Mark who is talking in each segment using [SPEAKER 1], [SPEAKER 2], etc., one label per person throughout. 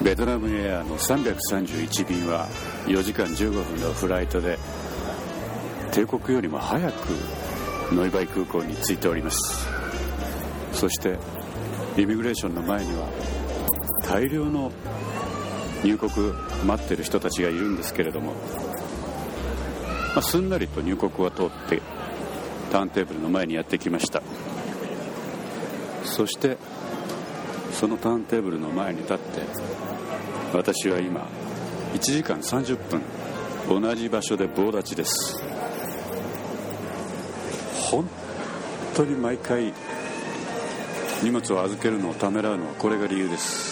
[SPEAKER 1] ベトナムエアの331便は4時間15分のフライトで定刻よりも早くノイバイ空港に着いております。そしてイミグレーションの前には大量の入国待ってる人たちがいるんですけれども、すんなりと入国は通ってターンテーブルの前にやってきました。そしてそのターンテーブルの前に立って私は今1時間30分同じ場所で棒立ちです。本当に毎回荷物を預けるのをためらうのはこれが理由です。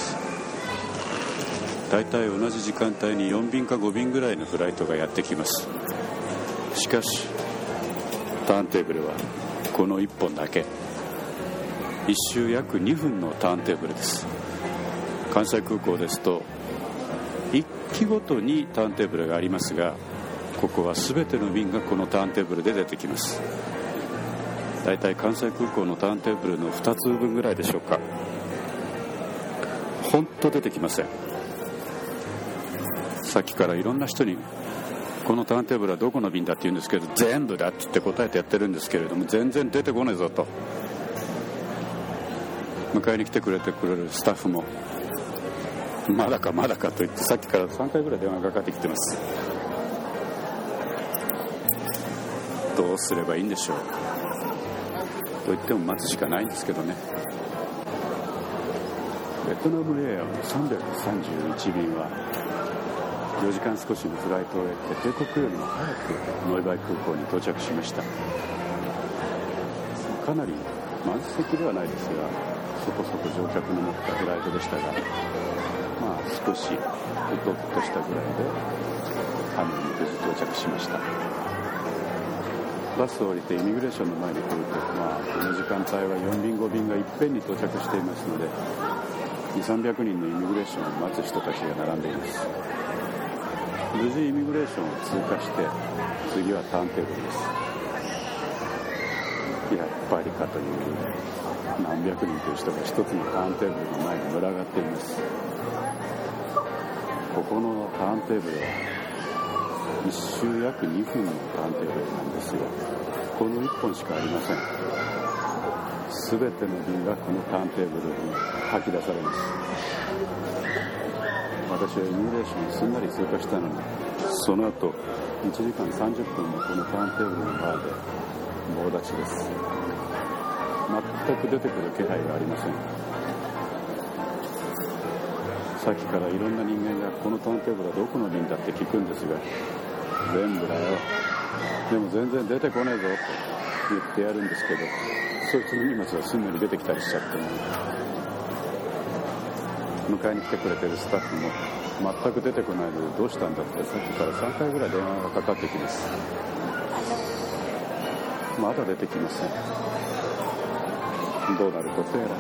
[SPEAKER 1] だいたい同じ時間帯に4便か5便ぐらいのフライトがやってきます。しかしターンテーブルはこの1本だけ、1周約2分のターンテーブルです。関西空港ですと1機ごとにターンテーブルがありますが、ここは全ての便がこのターンテーブルで出てきます。だいたい関西空港のターンテーブルの2つ分ぐらいでしょうか。本当出てきません。さっきからいろんな人にこのターンテーブルはどこの便だって言うんですけど、全部だって言って答えてやってるんですけれども、全然出てこないぞと。迎えに来てくれるスタッフもまだかまだかと言ってさっきから3回ぐらい電話がかかってきてます。どうすればいいんでしょうと言っても待つしかないんですけどね。ベトナムエアの331便は4時間少しのフライトを終えて定刻よりも早くノイバイ空港に到着しました。かなり満席ではないですが、そこそこ乗客の乗ったフライトでしたが、少しうとっとしたぐらいで羽田に無事到着しました。バスを降りてイミグレーションの前に来ると、この時間帯は4便5便がいっぺんに到着していますので、200、300人のイミグレーションを待つ人たちが並んでいます。無事イミグレーションを通過して次はターンテーブルです。やっぱりかという何百人という人が一つのターンテーブルの前に群がっています。ここのターンテーブルは1周約2分のターンテーブルなんですが、この1本しかありません。すべての便がこのターンテーブルに吐き出されます。私はイミグレーションをすんなり通過したのに、その後1時間30分もこのターンテーブルの前で棒立ちです。全く出てくる気配がありません。さっきからいろんな人間がこのターンテーブルはどこの便だって聞くんですが、全部だよ、でも全然出てこねえぞと言ってやるんですけど、そいつの荷物がすんなり出てきたりしちゃって、迎えに来てくれてるスタッフも全く出てこないので、どうしたんだってさっきから3回ぐらい電話がかかってきます。まだ出てきません。どうなることやら。